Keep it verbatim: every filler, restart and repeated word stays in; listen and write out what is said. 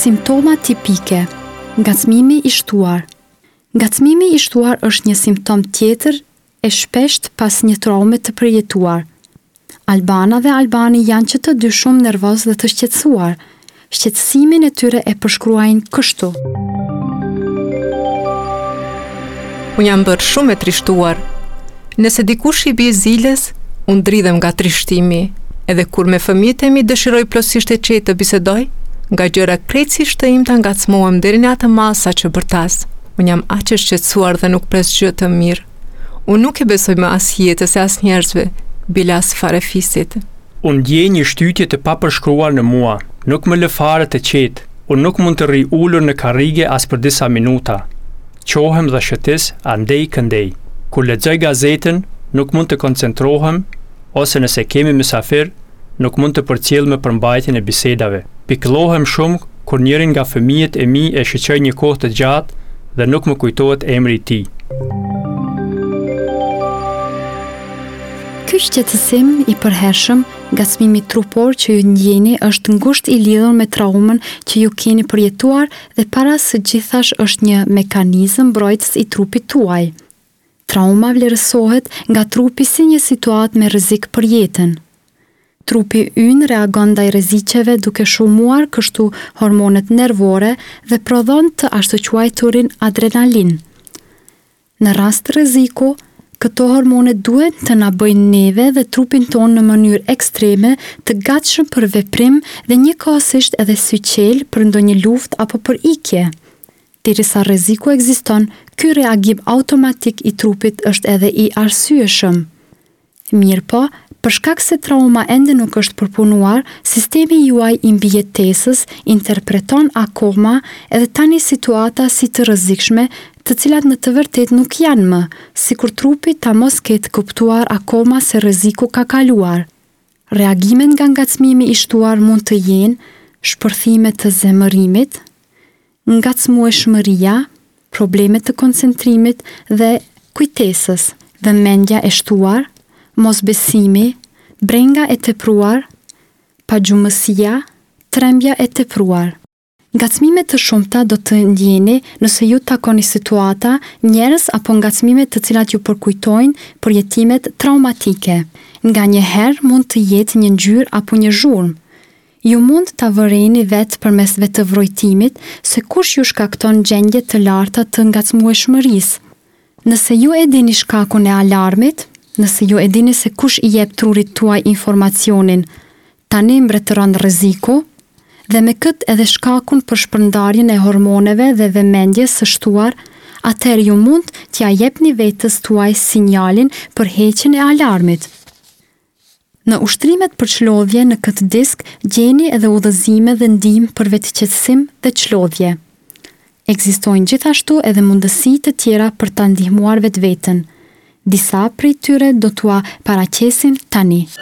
Simptoma tipike. Ngacmimi i shtuar. Ngacmimi i shtuar është një simptom tjetër e shpesht pas një traume të përjetuar. Albana dhe albani janë që të dy shumë nervoz dhe të shqetësuar. Shqetësimin e tyre e përshkruajnë kështu. Unë jam bërë shumë e trishtuar. Nëse dikush i bie ziles, unë dridhem nga trishtimi. Edhe kur me fëmijët e mi dëshiroj plotësisht e qetë të bisedoj, nga gjëra krejtësisht të imta ngacmohem deri në atë masa që bërtas. Unë jam aq e shqetësuar dhe nuk pres gjë të mirë. Unë nuk e besoj më as jetës e as njerëzve, bila as fare fisit. Unë ndjej një shtytje të papërshkruar në mua. Nuk më lë fare të qetë. Unë nuk mund të rri ulur në karrige as për disa minuta. Qohem dhe shëtis andej këndej. Kur lexoj gazetën, nuk mund të koncentrohem, ose nëse kemi mysafir, nuk mund të përcjell me përmbajtjen e bisedave. Pikëllohem shumë kur njërin nga fëmijët e mi e shoqëroj një kohë të gjatë dhe nuk më kujtohet emri i tij. Ky shqetësim i përhershëm, ngacmimi trupor që ju ndjeni është ngushtë i lidhur me traumën që ju keni përjetuar dhe para së gjithash është një mekanizëm mbrojtës i trupit tuaj. Trauma vlerësohet nga trupi si një situatë me rrezik për jetën. Trupi ynë reagon ndaj rreziqeve duke shumuar kështu hormonet nervore dhe prodhon të ashtu quajturin adrenalin. Në rast të rreziku, këto hormone duhet të na bëjnë neve dhe trupin ton në mënyrë ekstreme të gatshëm për veprim dhe njëkohësisht edhe syqel për ndonjë luftë apo për ikje. Derisa rreziku ekziston, ky reagim automatik i trupit është edhe i arsyeshëm. Mirë po, për shkak se trauma ende nuk është përpunuar, sistemi juaj i mbijetesës interpreton akoma edhe tani situata si të rrezikshme, të cilat në të vërtet nuk janë më, sikur trupi ta mos ketë kuptuar akoma se rreziku ka kaluar. Reagimet nga ngacmimi i shtuar mund të jenë shpërthime të zemërimit, ngacmueshmëria, probleme të koncentrimit dhe kujtesës, vëmendja e shtuar, mosbesimi, brenga e tepruar, pagjumësia, trembja e tepruar. Ngacmime të shumta do të ndjeni nëse ju takoni situata, njerëz apo ngacmime të cilat ju përkujtojnë përjetimet traumatike. Nganjëherë mund të jetë një ngjyrë apo një zhurmë. Ju mund ta vërejni vetë përmes vetëvrojtimit se kush ju shkakton gjendje të larta të ngacmueshmërisë. Nëse ju e dini shkakun e alarmit, nëse ju e dini se kush i jep trurit tuaj informacionin, tani mbretëron rreziku, dhe me këtë edhe shkakun për shpërndarjen e hormoneve dhe vëmendjes së shtuar, atëherë ju mund t'ja jepni vetes tuaj sinjalin për heqjen e alarmit. Në ushtrimet për çlodhje në këtë disk gjeni edhe udhëzime dhe ndihmë për vetëqetësim dhe çlodhje. Ekzistojnë gjithashtu edhe mundësi të tjera për ta ndihmuar vetveten. Disa prej tyre do t'ua paraqesim tani.